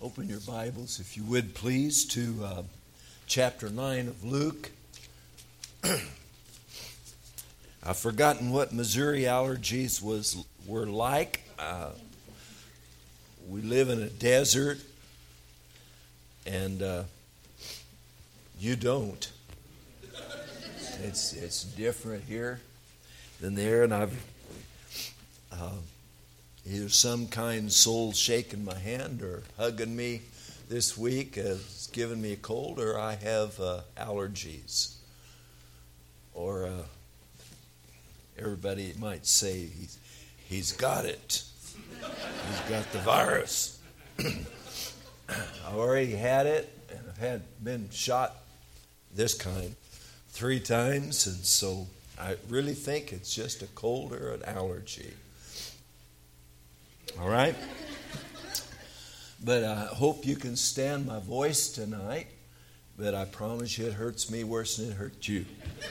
Open your Bibles, if you would, please, to chapter 9 of Luke. I've forgotten what Missouri allergies were like. We live in a desert, and you don't. It's different here than there, and I've either some kind soul shaking my hand or hugging me this week has given me a cold, or I have allergies. Or everybody might say he's got it. He's got the virus. I've already had it, and I've been shot this kind 3 times, and so I really think it's just a cold or an allergy. All right? But I hope you can stand my voice tonight, but I promise you it hurts me worse than it hurt you.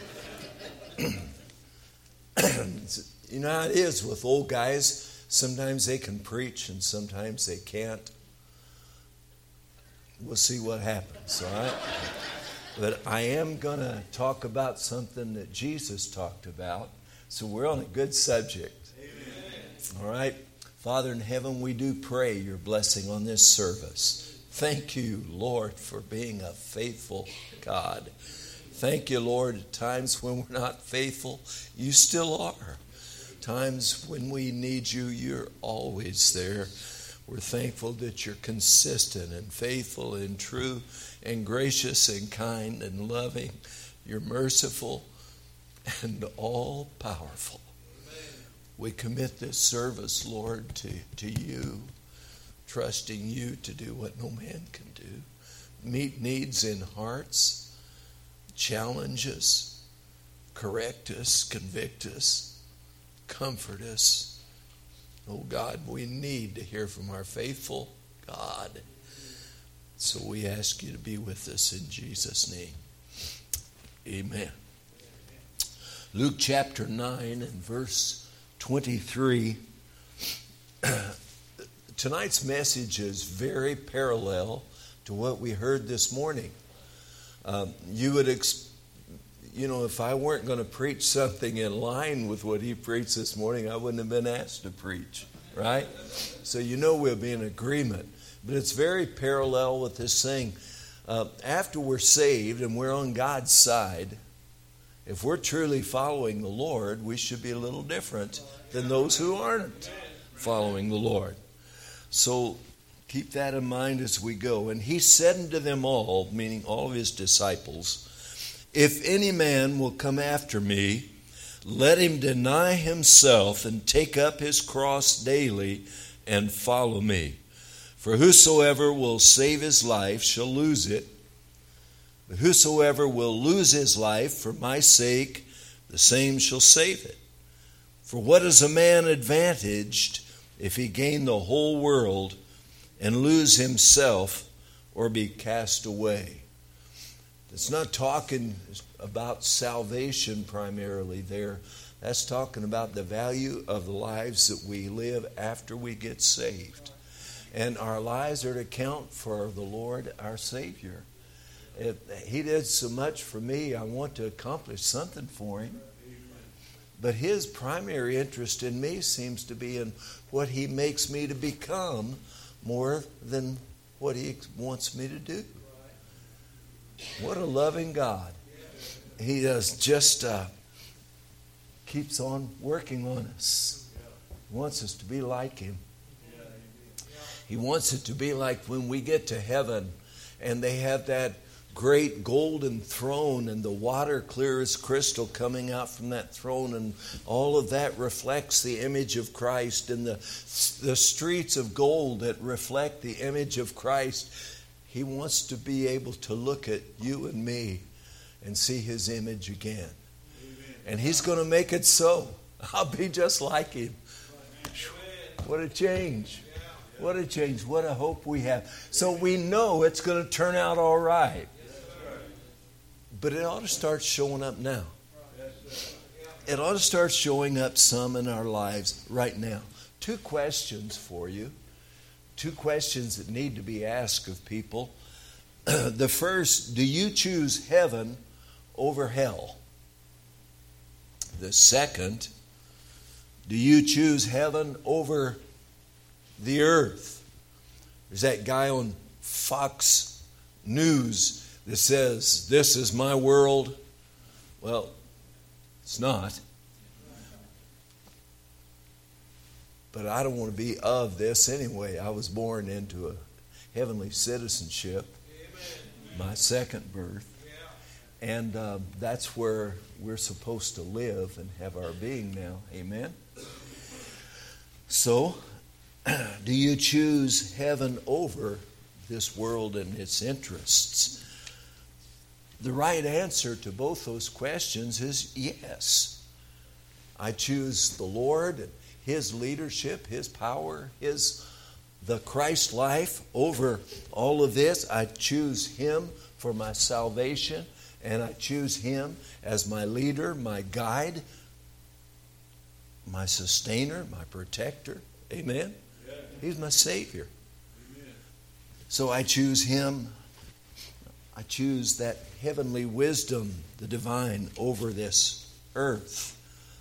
You know how it is with old guys. Sometimes they can preach and sometimes they can't. We'll see what happens, all right? But I am going to talk about something that Jesus talked about, so we're on a good subject. Amen. All right? Father in heaven, we do pray your blessing on this service. Thank you, Lord, for being a faithful God. Thank you, Lord, at times when we're not faithful, you still are. Times when we need you, you're always there. We're thankful that you're consistent and faithful and true and gracious and kind and loving. You're merciful and all-powerful. We commit this service, Lord, to you, trusting you to do what no man can do. Meet needs in hearts, challenge us, correct us, convict us, comfort us. Oh God, we need to hear from our faithful God. So we ask you to be with us in Jesus' name. Amen. Luke chapter 9 and verse 23. Tonight's message is very parallel to what we heard this morning. You would, if I weren't going to preach something in line with what he preached this morning, I wouldn't have been asked to preach, right? So we'll be in agreement. But it's very parallel with this thing. After we're saved and we're on God's side, if we're truly following the Lord, we should be a little different than those who aren't following the Lord. So keep that in mind as we go. And he said unto them all, meaning all of his disciples, if any man will come after me, let him deny himself and take up his cross daily and follow me. For whosoever will save his life shall lose it. But whosoever will lose his life for my sake, the same shall save it. For what is a man advantaged if he gain the whole world and lose himself or be cast away? It's not talking about salvation primarily there. That's talking about the value of the lives that we live after we get saved. And our lives are to count for the Lord, our Savior. He did so much for me, I want to accomplish something for him. But his primary interest in me seems to be in what he makes me to become more than what he wants me to do. What a loving God. He just keeps on working on us. He wants us to be like him. He wants it to be like when we get to heaven and they have that great golden throne and the water clear as crystal coming out from that throne, and all of that reflects the image of Christ, and the streets of gold that reflect the image of Christ. He wants to be able to look at you and me and see his image again. Amen. And he's going to make it so. I'll be just like him. What a change. What a change. What a hope we have. So we know it's going to turn out all right. But it ought to start showing up now. It ought to start showing up some in our lives right now. 2 questions for you two questions that need to be asked of people. The first, do you choose heaven over hell? The second, do you choose heaven over the earth? There's that guy on Fox News that says, this is my world. Well, it's not. But I don't want to be of this anyway. I was born into a heavenly citizenship, my second birth. And that's where we're supposed to live and have our being now. Amen? So, do you choose heaven over this world and its interests? The right answer to both those questions is yes. I choose the Lord and His leadership, His power, the Christ life over all of this. I choose Him for my salvation, and I choose Him as my leader, my guide, my sustainer, my protector. Amen? Yeah. He's my Savior. Amen. So I choose Him. I choose that heavenly wisdom, the divine, over this earth.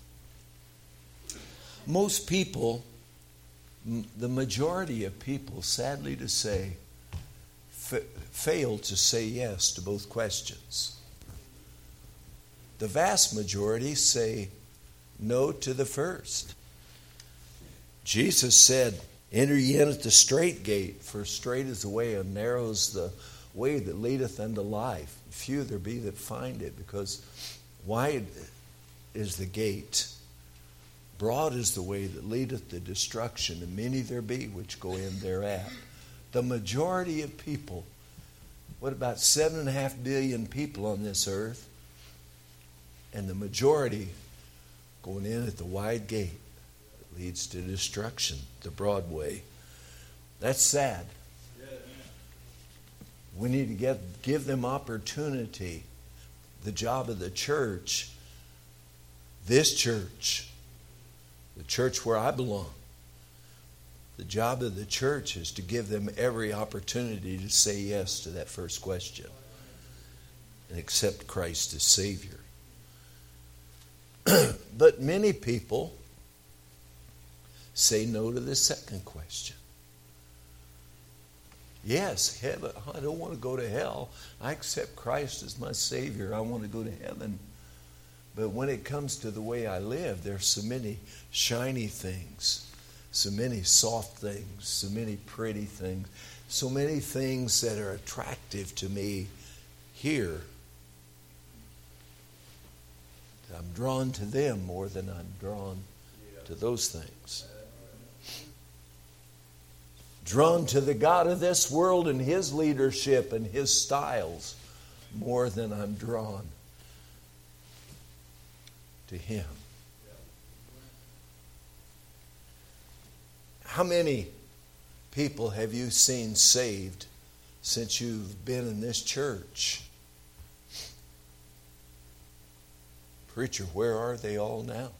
Most people, the majority of people, sadly to say, fail to say yes to both questions. The vast majority say no to the first. Jesus said, enter ye in at the strait gate, for strait is the way, and narrow is the way that leadeth unto life. Few there be that find it, because wide is the gate, broad is the way that leadeth to destruction, and many there be which go in thereat. The majority of people, what about 7.5 billion people on this earth? And the majority going in at the wide gate that leads to destruction, the broad way. That's sad. We need to give them opportunity. The job of the church, this church, the church where I belong, the job of the church is to give them every opportunity to say yes to that first question and accept Christ as Savior. But many people say no to the second question. Yes, heaven. I don't want to go to hell. I accept Christ as my Savior. I want to go to heaven. But when it comes to the way I live, there's so many shiny things, so many soft things, so many pretty things, so many things that are attractive to me here. I'm drawn to them more than I'm drawn to those things. Drawn to the God of this world and His leadership and His styles more than I'm drawn to Him. How many people have you seen saved since you've been in this church? Preacher, where are they all now?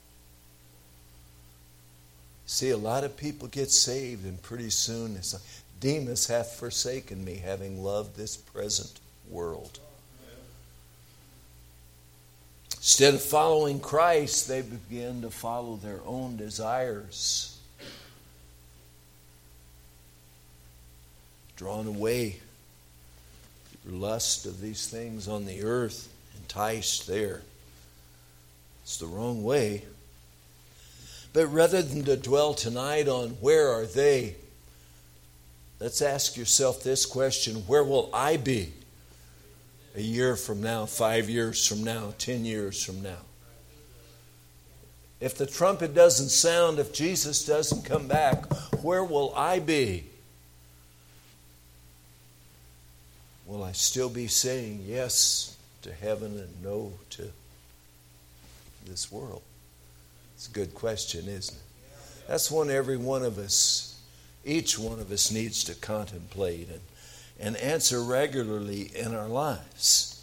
See, a lot of people get saved, and pretty soon it's like, Demas hath forsaken me, having loved this present world. Instead of following Christ, they begin to follow their own desires. Drawn away through lust of these things on the earth, enticed there. It's the wrong way. But rather than to dwell tonight on where are they, let's ask yourself this question: where will I be a year from now, 5 years from now, 10 years from now? If the trumpet doesn't sound, if Jesus doesn't come back, where will I be? Will I still be saying yes to heaven and no to this world? It's a good question, isn't it? That's one every one of us, each one of us needs to contemplate and answer regularly in our lives.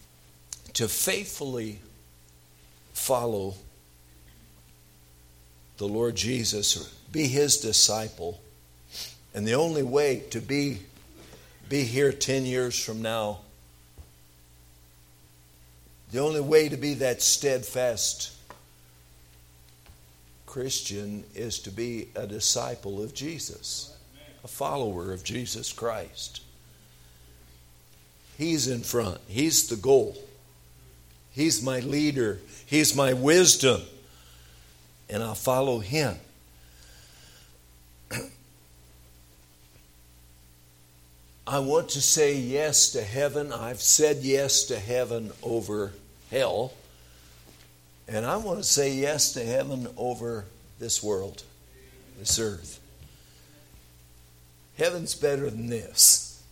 To faithfully follow the Lord Jesus, be His disciple. And the only way to be here 10 years from now, the only way to be that steadfast Christian is to be a disciple of Jesus, a follower of Jesus Christ. He's in front. He's the goal. He's my leader. He's my wisdom. And I'll follow Him. I want to say yes to heaven. I've said yes to heaven over hell. And I want to say yes to heaven over this world, this earth. Heaven's better than this.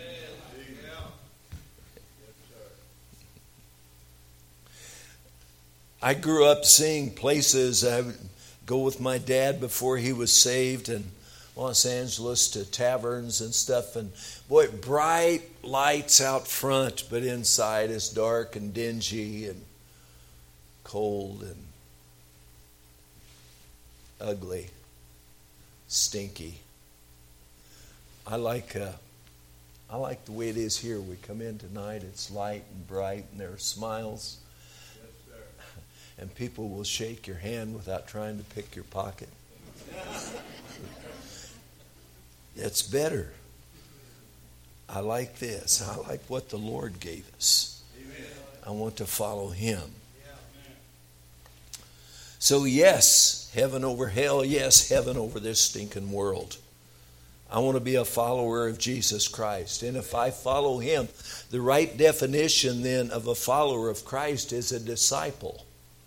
I grew up seeing places. I would go with my dad before he was saved in Los Angeles to taverns and stuff. And boy, bright lights out front, but inside is dark and dingy and cold and ugly, stinky. I like the way it is here. We come in tonight, it's light and bright, and there are smiles. And people will shake your hand without trying to pick your pocket. It's better. I like this. I like what the Lord gave us. I want to follow Him. So yes, heaven over hell. Yes, heaven over this stinking world. I want to be a follower of Jesus Christ. And if I follow Him, the right definition then of a follower of Christ is a disciple.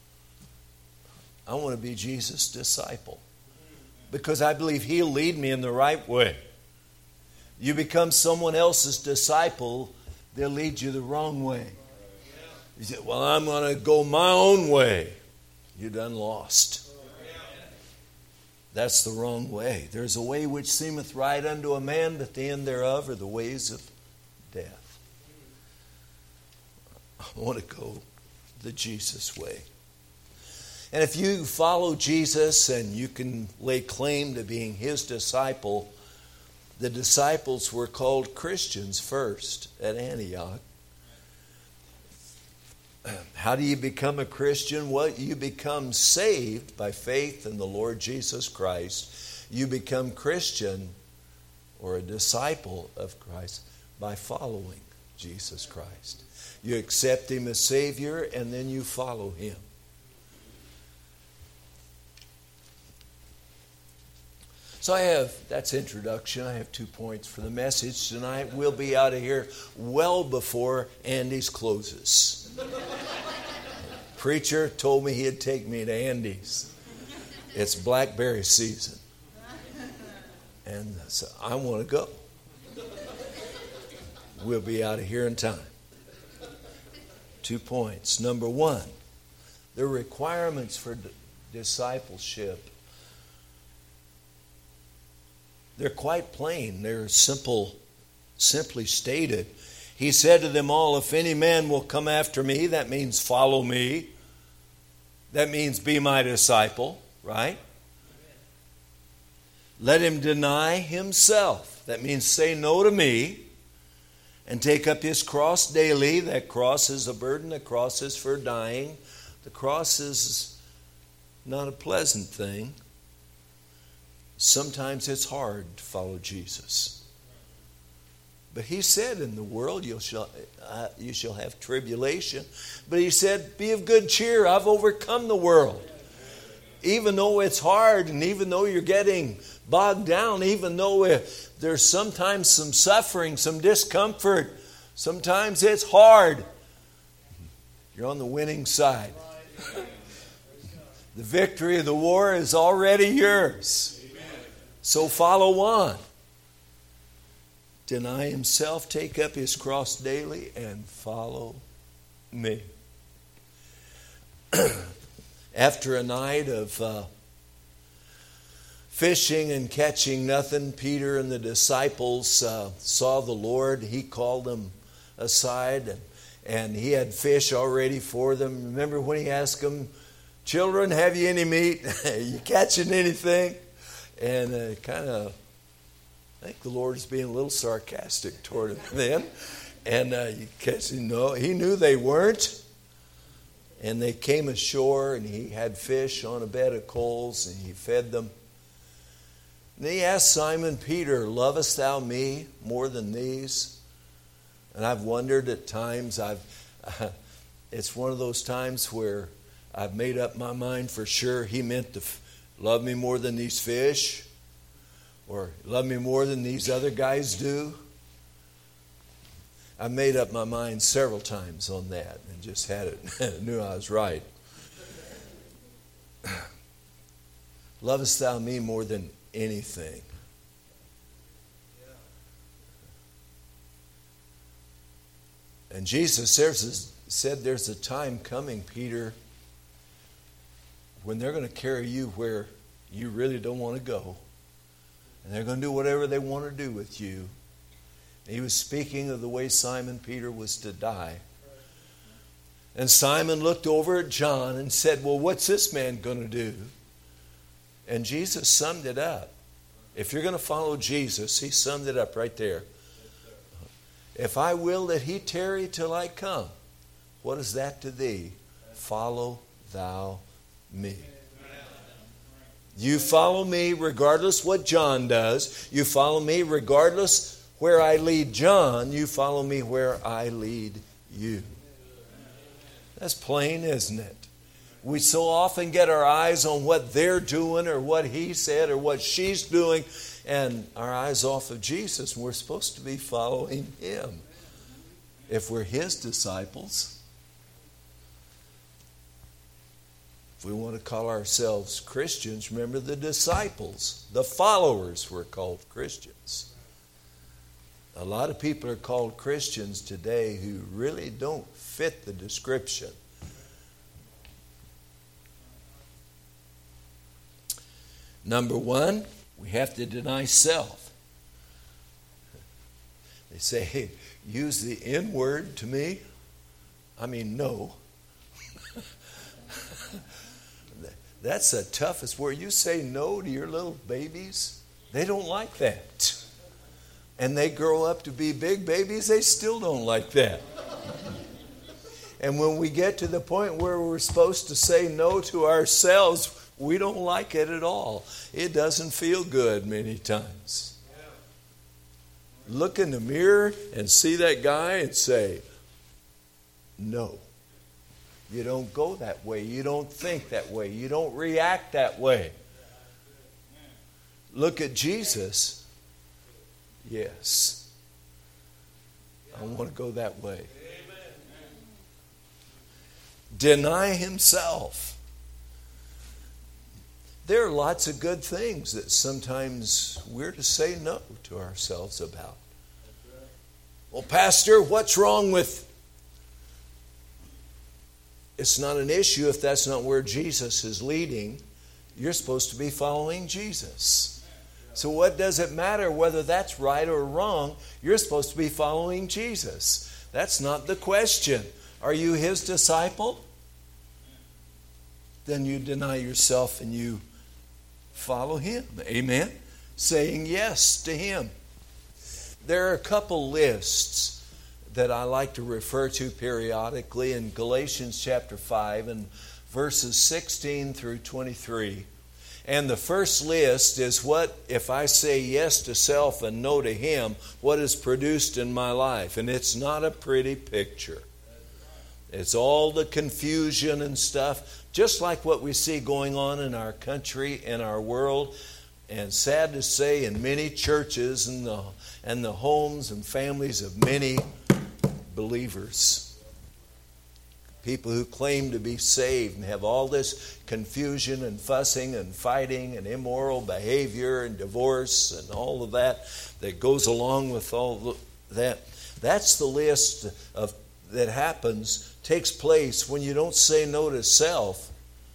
I want to be Jesus' disciple because I believe He'll lead me in the right way. You become someone else's disciple, they'll lead you the wrong way. You say, well, I'm going to go my own way. You're done lost. That's the wrong way. There's a way which seemeth right unto a man, but the end thereof are the ways of death. I want to go the Jesus way. And if you follow Jesus and you can lay claim to being His disciple, the disciples were called Christians first at Antioch. How do you become a Christian? Well, you become saved by faith in the Lord Jesus Christ. You become Christian or a disciple of Christ by following Jesus Christ. You accept Him as Savior and then you follow Him. So that's introduction. I have 2 points for the message tonight. We'll be out of here well before Andy's closes. Preacher told me he'd take me to Andy's. It's blackberry season. And so I want to go. We'll be out of here in time. 2 points. Number 1, the requirements for discipleship. They're quite plain. They're simply stated. He said to them all, if any man will come after me, that means follow me. That means be my disciple, right? Let him deny himself. That means say no to me and take up his cross daily. That cross is a burden. The cross is for dying. The cross is not a pleasant thing. Sometimes it's hard to follow Jesus. But He said in the world you shall have tribulation. But He said, be of good cheer. I've overcome the world. Even though it's hard and even though you're getting bogged down, even though there's sometimes some suffering, some discomfort, sometimes it's hard, you're on the winning side. The victory of the war is already yours. So follow on. Deny himself, take up his cross daily, and follow me. After a night of fishing and catching nothing, Peter and the disciples saw the Lord. He called them aside, and He had fish already for them. Remember when He asked them, Children, have you any meat? You catching anything? And I think the Lord is being a little sarcastic toward him then. And you catch, no, he knew they weren't. And they came ashore, and he had fish on a bed of coals, and he fed them. And he asked Simon Peter, "Lovest thou me more than these?" And I've wondered at times, it's one of those times where I've made up my mind for sure he meant to love me more than these fish, or love me more than these other guys do. I made up my mind several times on that and just had it, knew I was right. Lovest thou me more than anything? And Jesus said there's a time coming, Peter, when they're going to carry you where you really don't want to go. And they're going to do whatever they want to do with you. He was speaking of the way Simon Peter was to die. And Simon looked over at John and said, "Well, what's this man going to do?" And Jesus summed it up. If you're going to follow Jesus, he summed it up right there. If I will that he tarry till I come, what is that to thee? Follow thou me. You follow me regardless what John does. You follow me regardless where I lead John. You follow me where I lead you. That's plain, isn't it? We so often get our eyes on what they're doing or what he said or what she's doing, and our eyes off of Jesus. We're supposed to be following him if we're his disciples. If we want to call ourselves Christians, remember the disciples, the followers were called Christians. A lot of people are called Christians today who really don't fit the description. Number one, we have to deny self. They say, "Hey, use the N word to me." I mean, no. That's the toughest word. You say no to your little babies, they don't like that. And they grow up to be big babies, they still don't like that. And when we get to the point where we're supposed to say no to ourselves, we don't like it at all. It doesn't feel good many times. Look in the mirror and see that guy and say, no. You don't go that way. You don't think that way. You don't react that way. Look at Jesus. Yes. I want to go that way. Deny himself. There are lots of good things that sometimes we're to say no to ourselves about. Well, Pastor, what's wrong with... It's not an issue if that's not where Jesus is leading. You're supposed to be following Jesus. So what does it matter whether that's right or wrong? You're supposed to be following Jesus. That's not the question. Are you his disciple? Then you deny yourself and you follow him. Amen? Saying yes to him. There are a couple lists that I like to refer to periodically in Galatians chapter 5 and verses 16 through 23. And the first list is what, if I say yes to self and no to him, what is produced in my life. And it's not a pretty picture. It's all the confusion and stuff, just like what we see going on in our country, in our world, and sad to say in many churches and the homes and families of many believers. People who claim to be saved and have all this confusion and fussing and fighting and immoral behavior and divorce and all of that goes along with all that. That's the list of that takes place when you don't say no to self.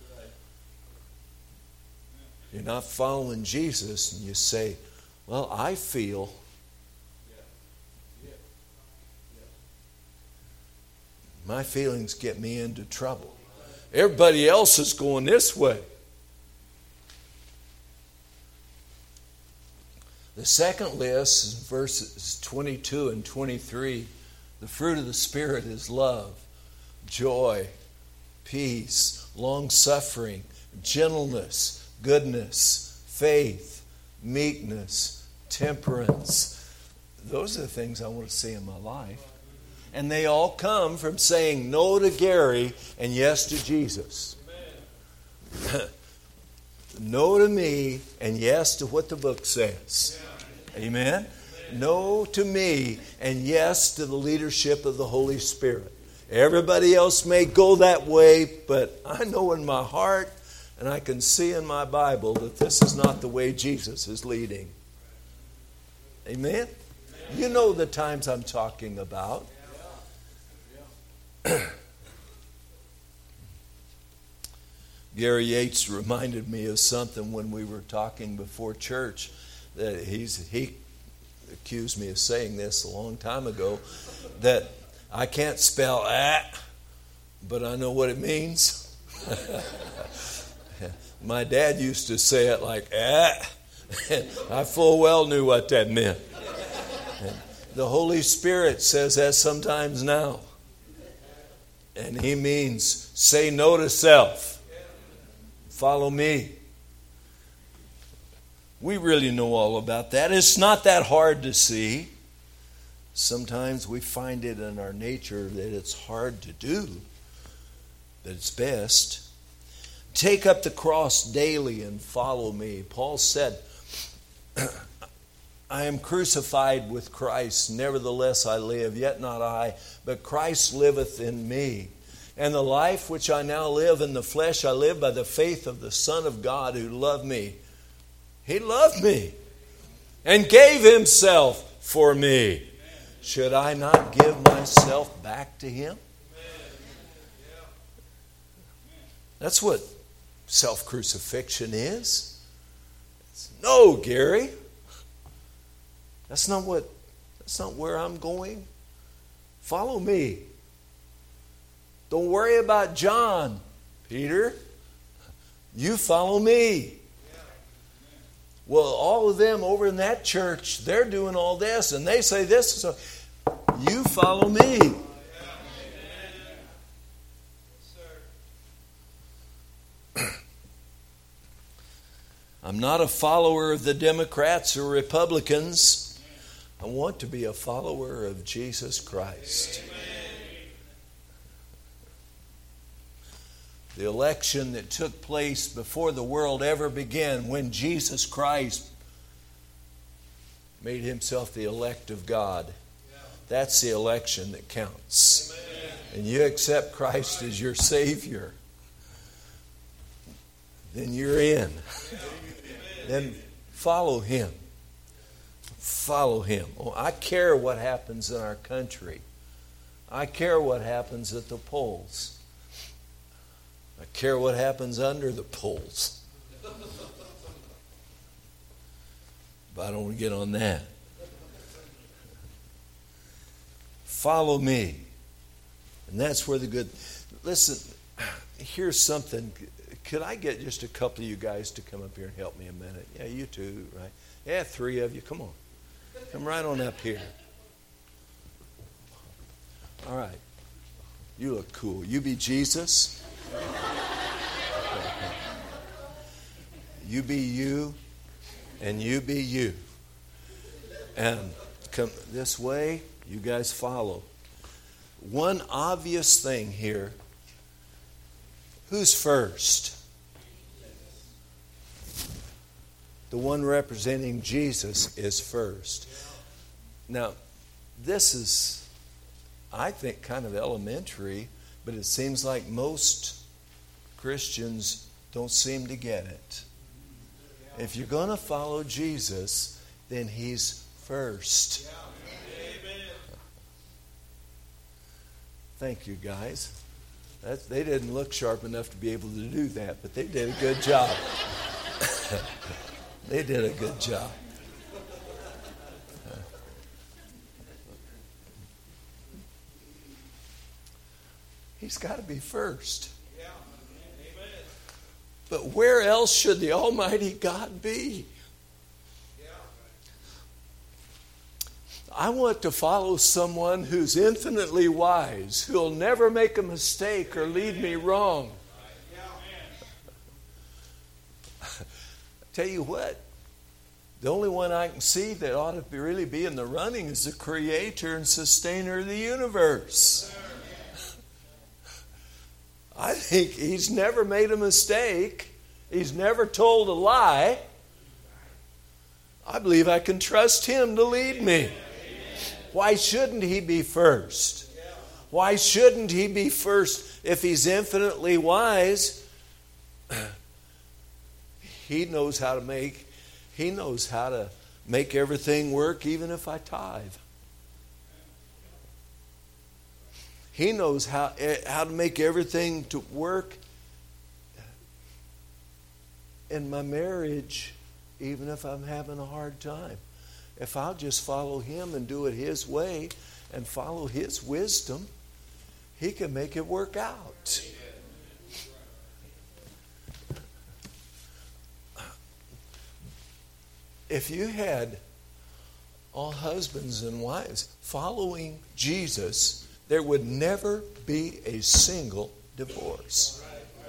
You're not following Jesus and you say, well, I feel. My feelings get me into trouble. Everybody else is going this way. The second list is verses 22 and 23. The fruit of the Spirit is love, joy, peace, long-suffering, gentleness, goodness, faith, meekness, temperance. Those are the things I want to see in my life. And they all come from saying no to Gary and yes to Jesus. No to me and yes to what the book says. Amen? No to me and yes to the leadership of the Holy Spirit. Everybody else may go that way, but I know in my heart and I can see in my Bible that this is not the way Jesus is leading. Amen? You know the times I'm talking about. Gary Yates reminded me of something when we were talking before church. That he accused me of saying this a long time ago, that I can't spell but I know what it means. My dad used to say it like I full well knew what that meant. The Holy Spirit says that sometimes now. And he means say no to self. Follow me. We really know all about that. It's not that hard to see. Sometimes we find it in our nature that it's hard to do, but it's best. Take up the cross daily and follow me. Paul said, I am crucified with Christ. Nevertheless I live, yet not I, but Christ liveth in me. And the life which I now live in the flesh, I live by the faith of the Son of God who loved me. He loved me and gave himself for me. Should I not give myself back to him? That's what self-crucifixion is. No, Gary. That's not where I'm going. Follow me. Don't worry about John, Peter. You follow me. Well, all of them over in that church, they're doing all this, and they say this. So you follow me. I'm not a follower of the Democrats or Republicans. I want to be a follower of Jesus Christ. The election that took place before the world ever began, when Jesus Christ made himself the elect of God. That's the election that counts. And you accept Christ as your Savior, then you're in. Then follow him. Follow him. Oh, I care what happens in our country. I care what happens at the polls. I care what happens under the polls. But I don't want to get on that. Follow me. And that's where the good... Listen, here's something. Could I get just a couple of you guys to come up here and help me a minute? Yeah, you two, right? Yeah, 3 of you. Come on. Come right on up here. All right. You look cool. You be Jesus. You be you, and you be you. And come this way, you guys follow. One obvious thing here. Who's first? The one representing Jesus is first. Now, this is, I think, kind of elementary, but it seems like most Christians don't seem to get it. If you're going to follow Jesus, then he's first. Thank you, guys. They didn't look sharp enough to be able to do that, but they did a good job. They did a good job. He's got to be first. But where else should the Almighty God be? I want to follow someone who's infinitely wise, who'll never make a mistake or lead me wrong. Tell you what, the only one I can see that ought to really be in the running is the creator and sustainer of the universe. I think he's never made a mistake. He's never told a lie. I believe I can trust him to lead me. Why shouldn't he be first? Why shouldn't he be first if he's infinitely wise? He knows how to make everything work even if I tithe. He knows how to make everything to work in my marriage even if I'm having a hard time. If I'll just follow him and do it his way and follow his wisdom, he can make it work out. If you had all husbands and wives following Jesus, there would never be a single divorce.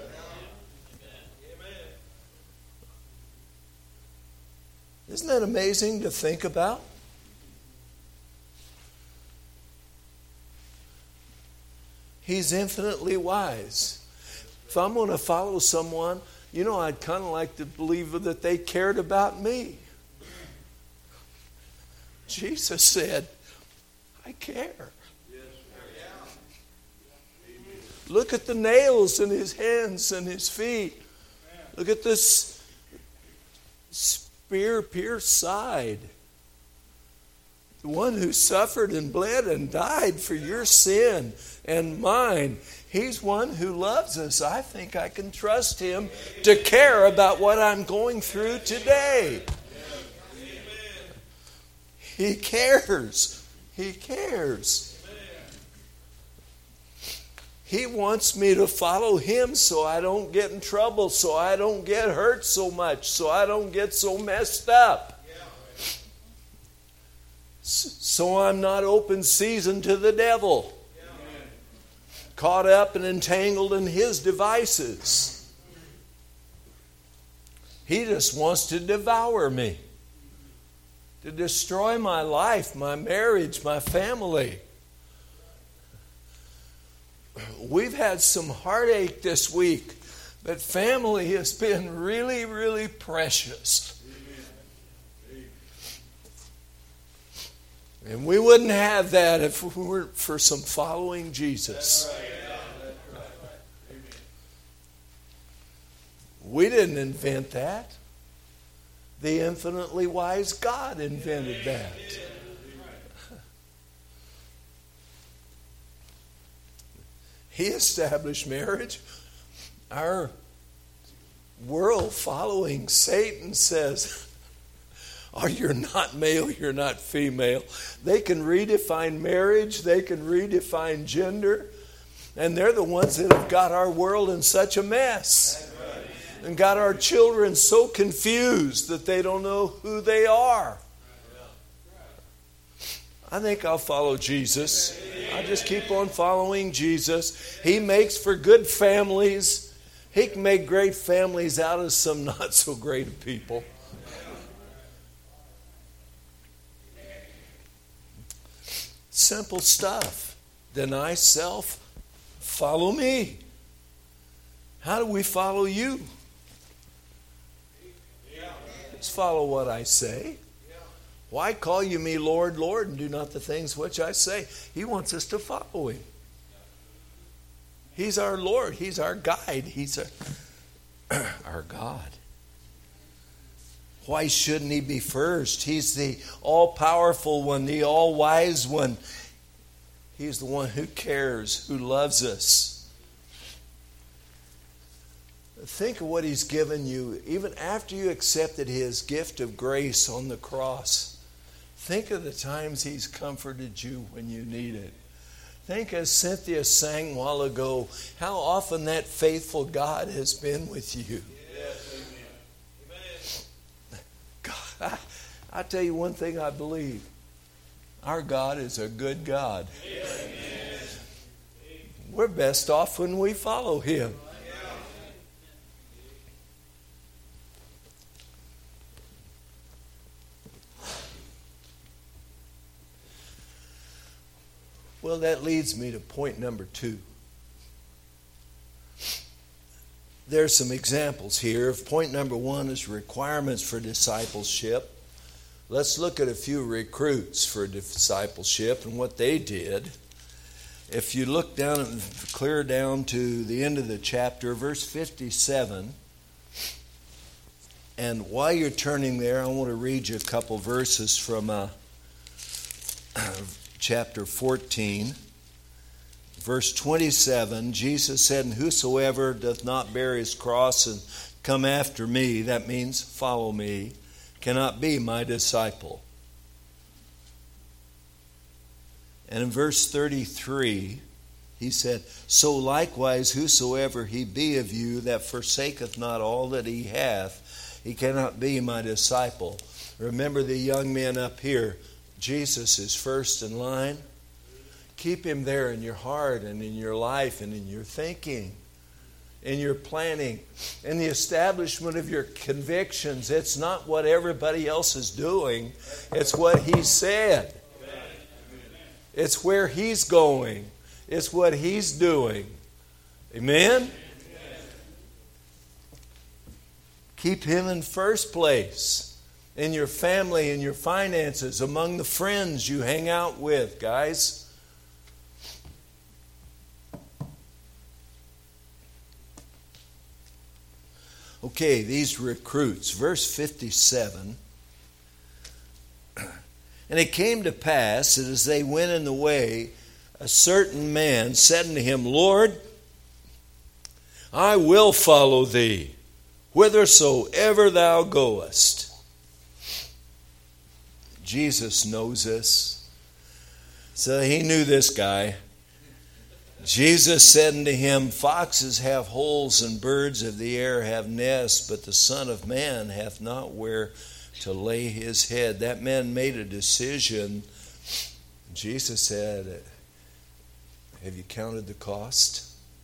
Isn't that amazing to think about? He's infinitely wise. If I'm going to follow someone, I'd kind of like to believe that they cared about me. Jesus said, I care. Look at the nails in his hands and his feet. Look at this spear-pierced side. The one who suffered and bled and died for your sin and mine. He's one who loves us. I think I can trust him to care about what I'm going through today. He cares. He cares. He wants me to follow him so I don't get in trouble, so I don't get hurt so much, so I don't get so messed up. So I'm not open season to the devil, caught up and entangled in his devices. He just wants to devour me, to destroy my life, my marriage, my family. We've had some heartache this week, but family has been really, really precious. And we wouldn't have that if we weren't for some following Jesus. We didn't invent that. The infinitely wise God invented that. He established marriage. Our world following Satan says, oh, you're not male, you're not female. They can redefine marriage. They can redefine gender. And they're the ones that have got our world in such a mess. And got our children so confused that they don't know who they are. I think I'll follow Jesus. I'll just keep on following Jesus. He makes for good families. He can make great families out of some not so great people. Simple stuff. Deny self. Follow me. How do we follow you? Just follow what I say. Why call you me Lord, Lord, and do not the things which I say? He wants us to follow him. He's our Lord. He's our guide. He's our God. Why shouldn't he be first? He's the all-powerful one, the all-wise one. He's the one who cares, who loves us. Think of what he's given you, even after you accepted his gift of grace on the cross. Think of the times he's comforted you when you need it. Think, as Cynthia sang a while ago, how often that faithful God has been with you. I tell you one thing I believe. Our God is a good God. Amen. We're best off when we follow Him. Well, that leads me to point number 2. There's some examples here. Point number 1 is requirements for discipleship. Let's look at a few recruits for discipleship and what they did. If you look down and clear down to the end of the chapter, verse 57, and while you're turning there, I want to read you a couple verses from chapter 14. Verse 27, Jesus said, "And whosoever doth not bear his cross and come after me," that means follow me, "cannot be my disciple." And in verse 33, he said, "So likewise whosoever he be of you that forsaketh not all that he hath, he cannot be my disciple." Remember the young men up here. Jesus is first in line. Keep Him there in your heart and in your life and in your thinking, in your planning, in the establishment of your convictions. It's not what everybody else is doing. It's what He said. It's where He's going. It's what He's doing. Amen? Keep Him in first place in your family, in your finances, among the friends you hang out with, guys. Okay, these recruits, verse 57. "And it came to pass that as they went in the way, a certain man said unto him, Lord, I will follow thee, whithersoever thou goest." Jesus knows this. So He knew this guy. Jesus said unto him, "Foxes have holes, and birds of the air have nests, but the Son of Man hath not where to lay his head." That man made a decision. Jesus said, "Have you counted the cost?"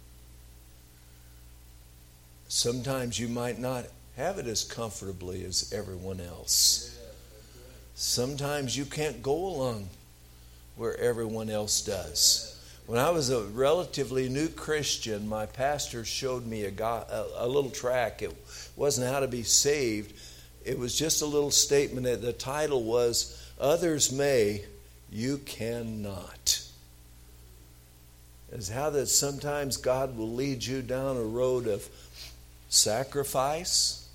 Sometimes you might not have it as comfortably as everyone else. Sometimes you can't go along where everyone else does. When I was a relatively new Christian, my pastor showed me a little tract. It wasn't how to be saved. It was just a little statement. The title was, "Others May, You Cannot." It's how that sometimes God will lead you down a road of sacrifice,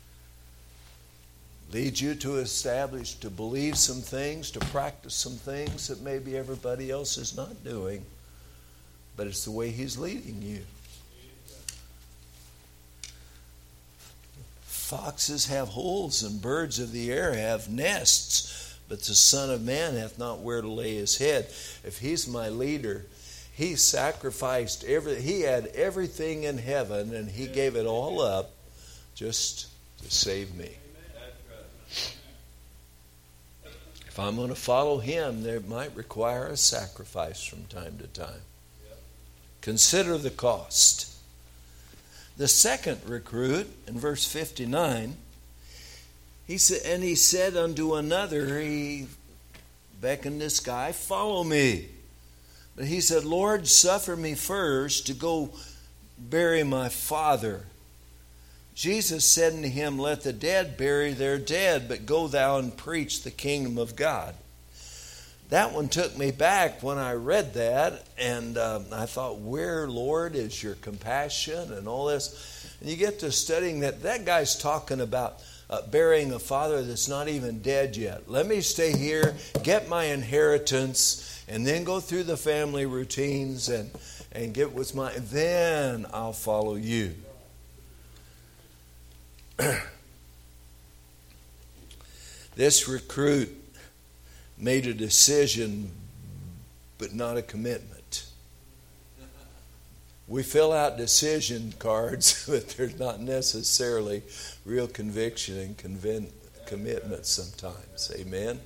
lead you to establish, to believe some things, to practice some things that maybe everybody else is not doing. But it's the way He's leading you. Foxes have holes, and birds of the air have nests, but the Son of Man hath not where to lay his head. If He's my leader, He sacrificed He had everything in heaven, and He gave it all up just to save me. If I'm going to follow Him, there might require a sacrifice from time to time. Consider the cost. The second recruit, in verse 59, he said unto another, he beckoned this guy, "Follow me." But he said, "Lord, suffer me first to go bury my father." Jesus said unto him, "Let the dead bury their dead, but go thou and preach the kingdom of God." That one took me back when I read that, and I thought, where, Lord, is your compassion and all this? And you get to studying that guy's talking about burying a father that's not even dead yet. Let me stay here, get my inheritance, and then go through the family routines and get what's mine. Then I'll follow you. This recruit made a decision, but not a commitment. We fill out decision cards, but there's not necessarily real conviction and commitment sometimes. Amen?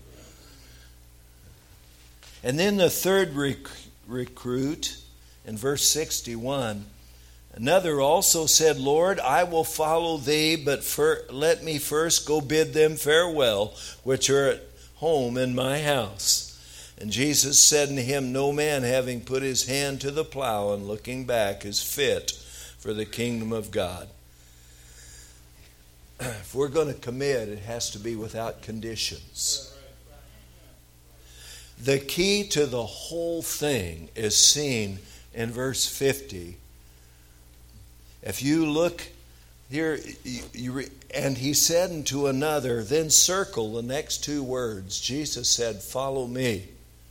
And then the third recruit, in verse 61, another also said, Lord, I will follow thee, but let me first go bid them farewell, which are at home in my house. And Jesus said unto him, No man having put his hand to the plow and looking back is fit for the kingdom of God. If we're going to commit, it has to be without conditions. The key to the whole thing is seen in verse 50. If you look here, and he said unto another, then circle the next two words. Jesus said, follow me.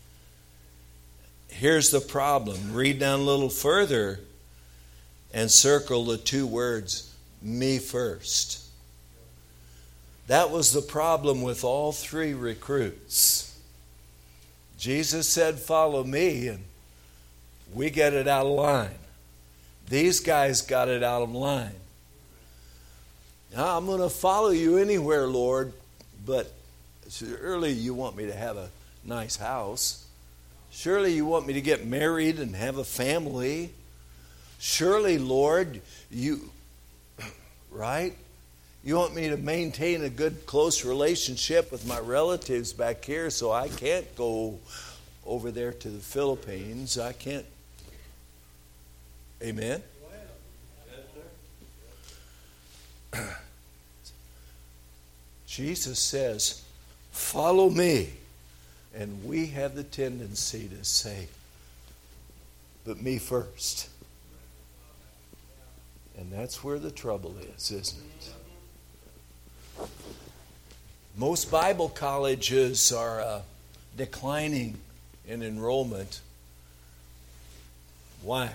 Here's the problem. Read down a little further and circle the two words, me first. That was the problem with all three recruits. Jesus said, follow me, and we get it out of line. These guys got it out of line. Now, I'm going to follow you anywhere, Lord, but surely you want me to have a nice house. Surely you want me to get married and have a family. Surely, Lord, right? You want me to maintain a good, close relationship with my relatives back here, so I can't go over there to the Philippines. I can't. Amen? Jesus says, follow me. And we have the tendency to say, but me first. And that's where the trouble is, isn't it? Most Bible colleges are declining in enrollment. Why?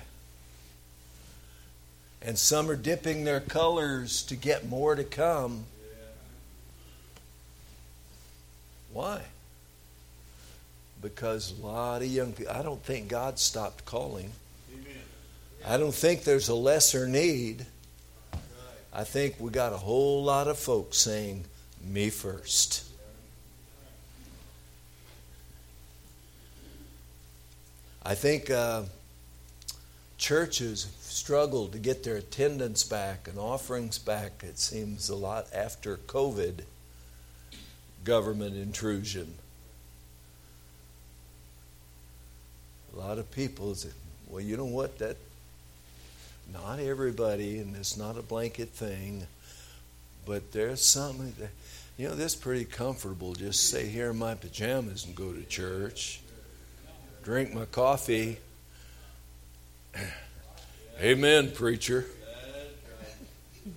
And some are dipping their colors to get more to come. Why? Because a lot of young people, I don't think God stopped calling. I don't think there's a lesser need. I think we got a whole lot of folks saying, me first. I think churches struggled to get their attendance back and offerings back, it seems, a lot after COVID government intrusion. A lot of people say, well, you know what, that not everybody, and it's not a blanket thing, but there's something that, this is pretty comfortable. Just stay here in my pajamas and go to church. Drink my coffee. Amen, preacher. In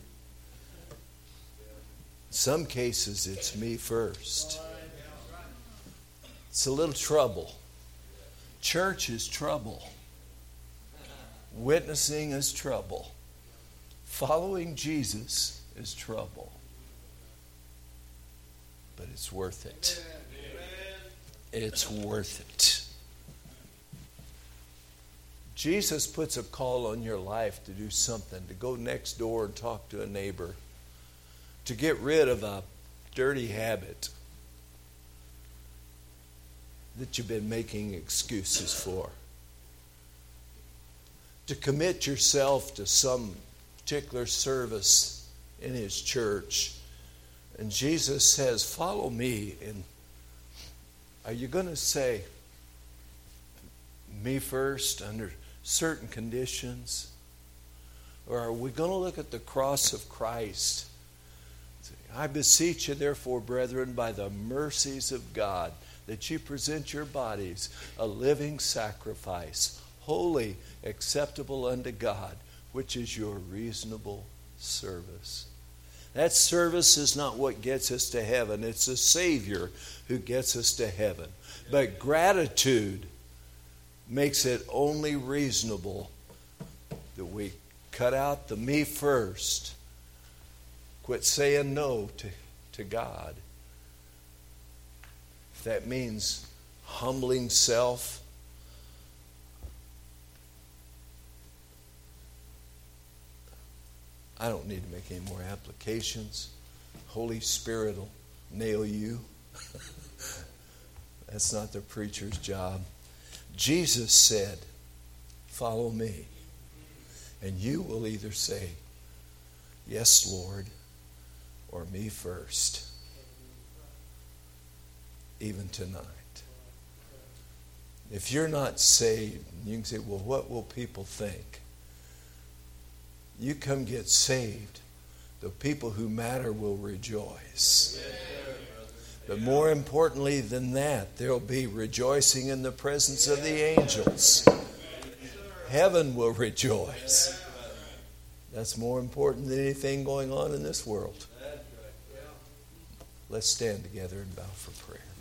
some cases, it's me first. It's a little trouble. Church is trouble. Witnessing is trouble. Following Jesus is trouble. But it's worth it. It's worth it. Jesus puts a call on your life to do something, to go next door and talk to a neighbor, to get rid of a dirty habit that you've been making excuses for, to commit yourself to some particular service in His church. And Jesus says, follow me. And are you going to say, me first under certain conditions? Or are we going to look at the cross of Christ? Say, I beseech you, therefore, brethren, by the mercies of God, that you present your bodies a living sacrifice, holy, acceptable unto God, which is your reasonable service. That service is not what gets us to heaven. It's the Savior who gets us to heaven. But gratitude makes it only reasonable that we cut out the me first, quit saying no to God. If that means humbling self, I don't need to make any more applications. Holy Spirit will nail you. That's not the preacher's job. Jesus said, follow me. And you will either say, yes, Lord, or me first. Even tonight. If you're not saved, you can say, well, what will people think? You come get saved. The people who matter will rejoice. But more importantly than that, there will be rejoicing in the presence of the angels. Heaven will rejoice. That's more important than anything going on in this world. Let's stand together and bow for prayer.